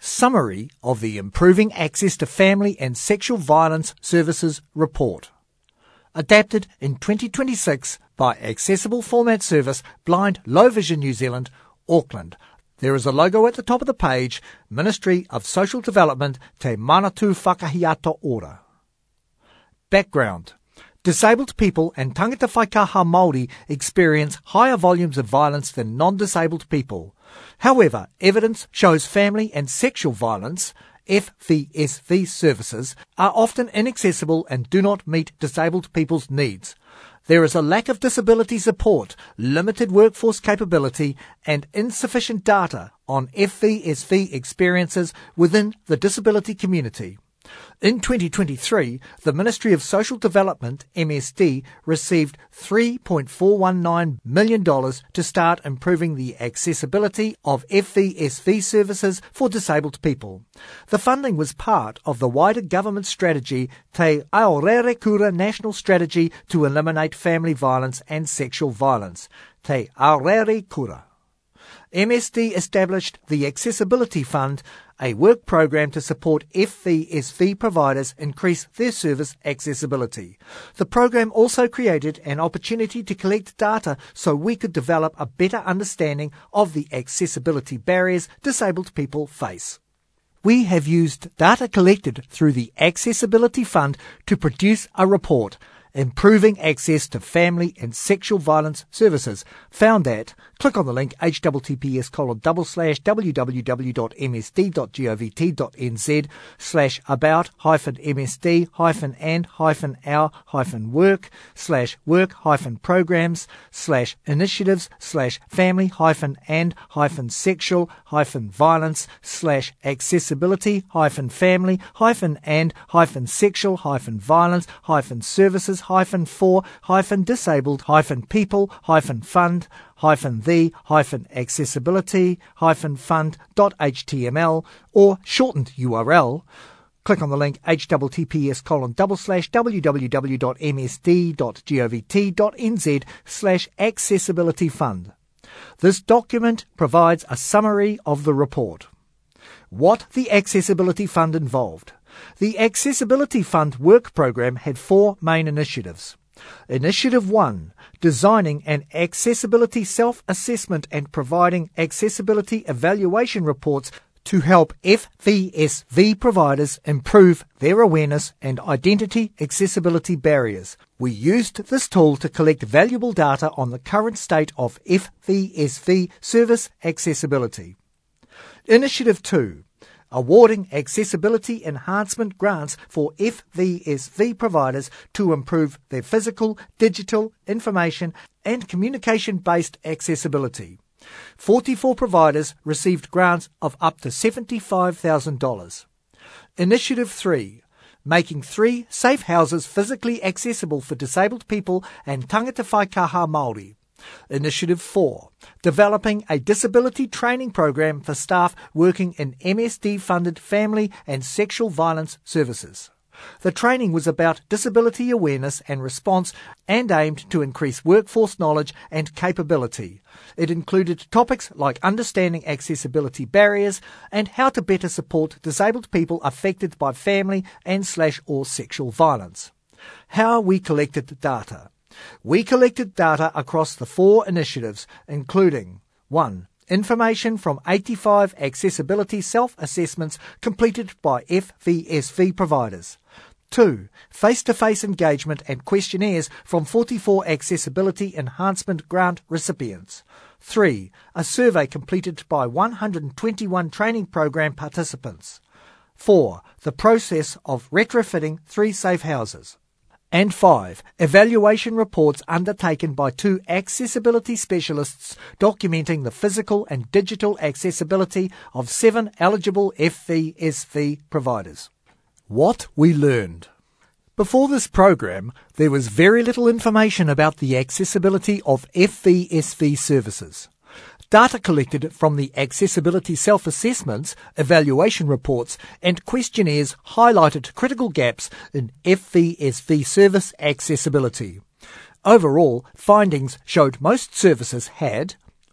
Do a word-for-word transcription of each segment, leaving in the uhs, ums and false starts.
Summary of the Improving Access to Family and Sexual Violence Services Report. Adapted in twenty twenty-six by Accessible Format Service, Blind Low Vision New Zealand, Auckland. There is a logo at the top of the page, Ministry of Social Development, Te Manatū Whakahiata Ora. Background. Disabled people and tangata whaikaha Māori experience higher volumes of violence than non-disabled people. However, evidence shows family and sexual violence, F V S V services, are often inaccessible and do not meet disabled people's needs. There is a lack of disability support, limited workforce capability, and insufficient data on F V S V experiences within the disability community. In twenty twenty-three, the Ministry of Social Development, M S D, received three point four one nine million dollars to start improving the accessibility of F V S V services for disabled people. The funding was part of the wider government strategy, Te Aorere Kura National Strategy to Eliminate Family Violence and Sexual Violence, Te Aorere Kura. M S D established the Accessibility Fund, a work program to support F V S V providers increase their service accessibility. The program also created an opportunity to collect data so we could develop a better understanding of the accessibility barriers disabled people face. We have used data collected through the Accessibility Fund to produce a report, Improving Access to Family and Sexual Violence Services, found at, click on the link https colon double slash www.msd.govt.nz slash about hyphen msd hyphen and hyphen our hyphen work slash work hyphen programs slash initiatives slash family hyphen and hyphen sexual hyphen violence slash accessibility hyphen family hyphen and hyphen sexual hyphen violence hyphen services hyphen for hyphen disabled hyphen people hyphen fund hyphen the hyphen accessibility hyphen fund dot html or shortened U R L. Click on the link https colon double slash www.msd.govt.nz slash accessibility fund. This document provides a summary of the report. What the Accessibility Fund involved. The Accessibility Fund work program had four main initiatives. Initiative one, designing an accessibility self-assessment and providing accessibility evaluation reports to help F V S V providers improve their awareness and identity accessibility barriers. We used this tool to collect valuable data on the current state of F V S V service accessibility. Initiative two, awarding accessibility enhancement grants for F V S V providers to improve their physical, digital, information and communication-based accessibility. forty-four providers received grants of up to seventy-five thousand dollars. Initiative three, making three safe houses physically accessible for disabled people and tangata whaikaha Māori. Initiative four, developing a disability training program for staff working in M S D-funded family and sexual violence services. The training was about disability awareness and response and aimed to increase workforce knowledge and capability. It included topics like understanding accessibility barriers and how to better support disabled people affected by family and slash or sexual violence. How we collected data. We collected data across the four initiatives, including one. Information from eighty-five accessibility self-assessments completed by F V S V providers. two. Face-to-face engagement and questionnaires from forty-four accessibility enhancement grant recipients. three. A survey completed by one hundred twenty-one training program participants. four. The process of retrofitting three safe houses. And five, evaluation reports undertaken by two accessibility specialists documenting the physical and digital accessibility of seven eligible F V S V providers. What we learned. Before this program, there was very little information about the accessibility of F V S V services. Data collected from the accessibility self-assessments, evaluation reports and questionnaires highlighted critical gaps in F V S V service accessibility. Overall, findings showed most services had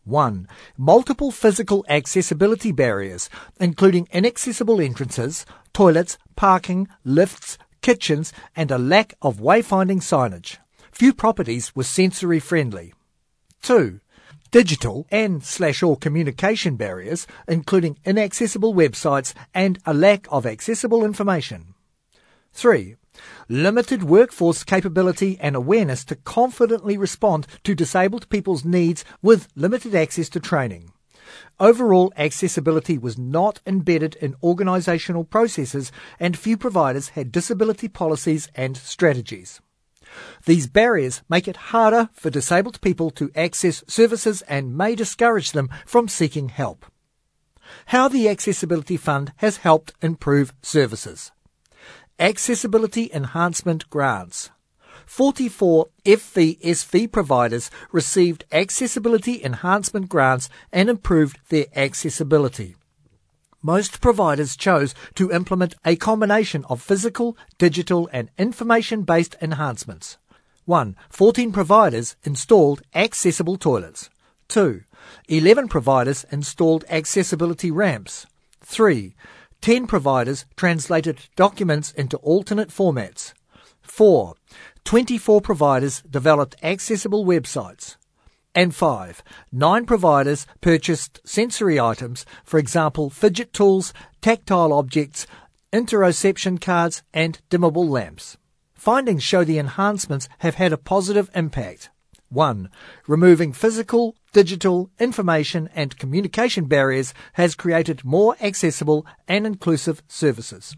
one. Multiple physical accessibility barriers, including inaccessible entrances, toilets, parking, lifts, kitchens, and a lack of wayfinding signage. Few properties were sensory friendly. two. Digital and slash or communication barriers, including inaccessible websites and a lack of accessible information. three. Limited workforce capability and awareness to confidently respond to disabled people's needs with limited access to training. Overall accessibility was not embedded in organisational processes, and few providers had disability policies and strategies. These barriers make it harder for disabled people to access services and may discourage them from seeking help. How the Accessibility Fund has helped improve services. Accessibility Enhancement Grants. forty-four F V S V providers received accessibility enhancement grants and improved their accessibility. Most providers chose to implement a combination of physical, digital and information-based enhancements. one. fourteen providers installed accessible toilets. two. eleven providers installed accessibility ramps. three. ten providers translated documents into alternate formats. four. twenty-four providers developed accessible websites. And five. Nine providers purchased sensory items, for example fidget tools, tactile objects, interoception cards and dimmable lamps. Findings show the enhancements have had a positive impact. one. Removing physical, digital, information and communication barriers has created more accessible and inclusive services.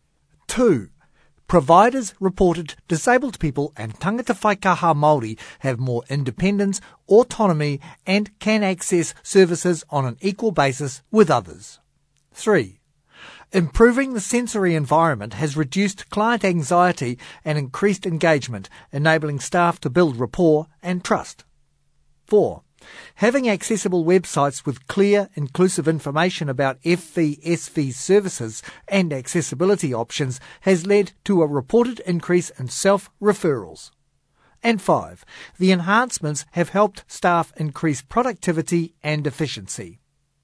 two. Providers reported disabled people and tangata whaikaha Māori have more independence, autonomy and can access services on an equal basis with others. three. Improving the sensory environment has reduced client anxiety and increased engagement, enabling staff to build rapport and trust. four. Having accessible websites with clear, inclusive information about F V S V services and accessibility options has led to a reported increase in self-referrals. And five. The enhancements have helped staff increase productivity and efficiency.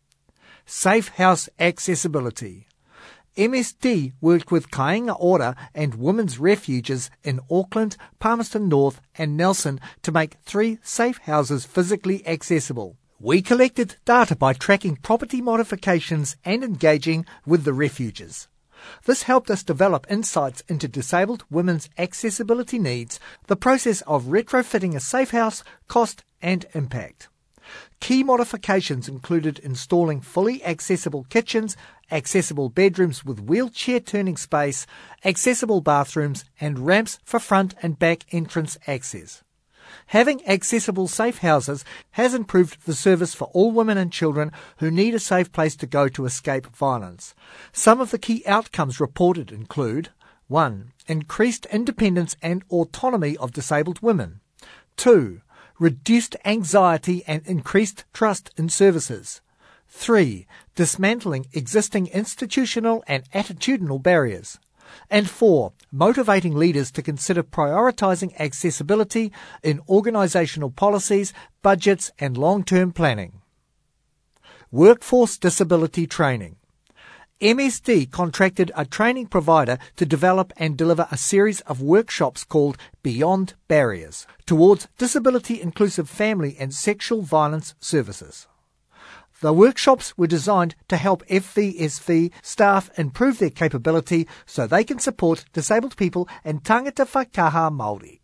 Safe House Accessibility. M S D worked with Kāinga Ora and Women's Refuges in Auckland, Palmerston North and Nelson to make three safe houses physically accessible. We collected data by tracking property modifications and engaging with the refuges. This helped us develop insights into disabled women's accessibility needs, the process of retrofitting a safe house, cost and impact. Key modifications included installing fully accessible kitchens, accessible bedrooms with wheelchair turning space, accessible bathrooms and ramps for front and back entrance access. Having accessible safe houses has improved the service for all women and children who need a safe place to go to escape violence. Some of the key outcomes reported include one. Increased independence and autonomy of disabled women. two. Reduced anxiety and increased trust in services. three. Dismantling existing institutional and attitudinal barriers. And four. Motivating leaders to consider prioritising accessibility in organisational policies, budgets and long-term planning. Workforce disability training. M S D contracted a training provider to develop and deliver a series of workshops called Beyond Barriers towards disability-inclusive family and sexual violence services. The workshops were designed to help F V S V staff improve their capability so they can support disabled people and tangata whaikaha Māori.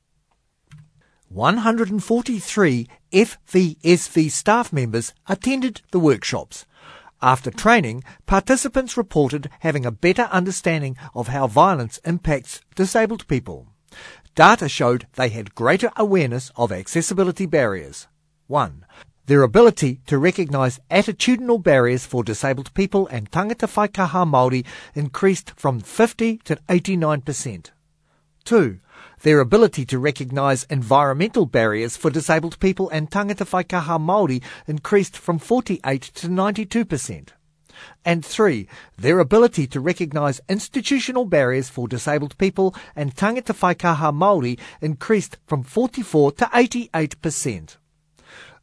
one hundred forty-three F V S V staff members attended the workshops. After training, participants reported having a better understanding of how violence impacts disabled people. Data showed they had greater awareness of accessibility barriers. one. Their ability to recognise attitudinal barriers for disabled people and tangata whaikaha Māori increased from fifty to eighty-nine percent. two. Their ability to recognise environmental barriers for disabled people and tangata whaikaha Māori increased from forty-eight to ninety-two percent. And three. Their ability to recognise institutional barriers for disabled people and tangata whaikaha Māori increased from forty-four to eighty-eight percent.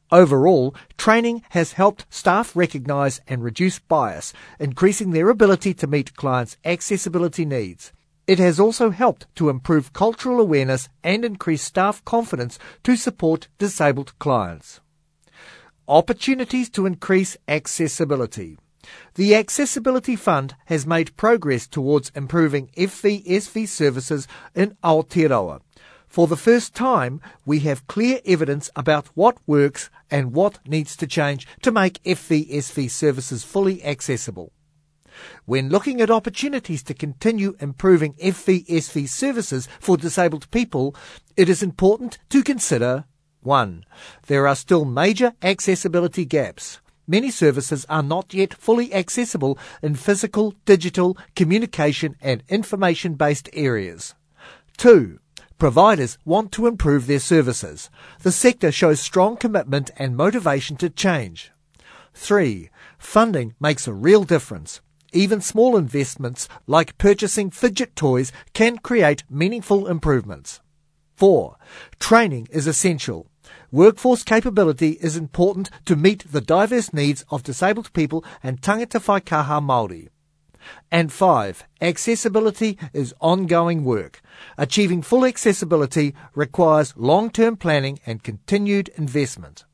Overall, training has helped staff recognise and reduce bias, increasing their ability to meet clients' accessibility needs. It has also helped to improve cultural awareness and increase staff confidence to support disabled clients. Opportunities to increase accessibility. The Accessibility Fund has made progress towards improving F V S V services in Aotearoa. For the first time, we have clear evidence about what works and what needs to change to make F V S V services fully accessible. When looking at opportunities to continue improving F V S V services for disabled people, it is important to consider one. There are still major accessibility gaps. Many services are not yet fully accessible in physical, digital, communication and information-based areas. Two. Providers want to improve their services. The sector shows strong commitment and motivation to change. Three. Funding makes a real difference. Even small investments like purchasing fidget toys can create meaningful improvements. Four. Training is essential. Workforce capability is important to meet the diverse needs of disabled people and tangata whaikaha Māori. And five, accessibility is ongoing work. Achieving full accessibility requires long-term planning and continued investment.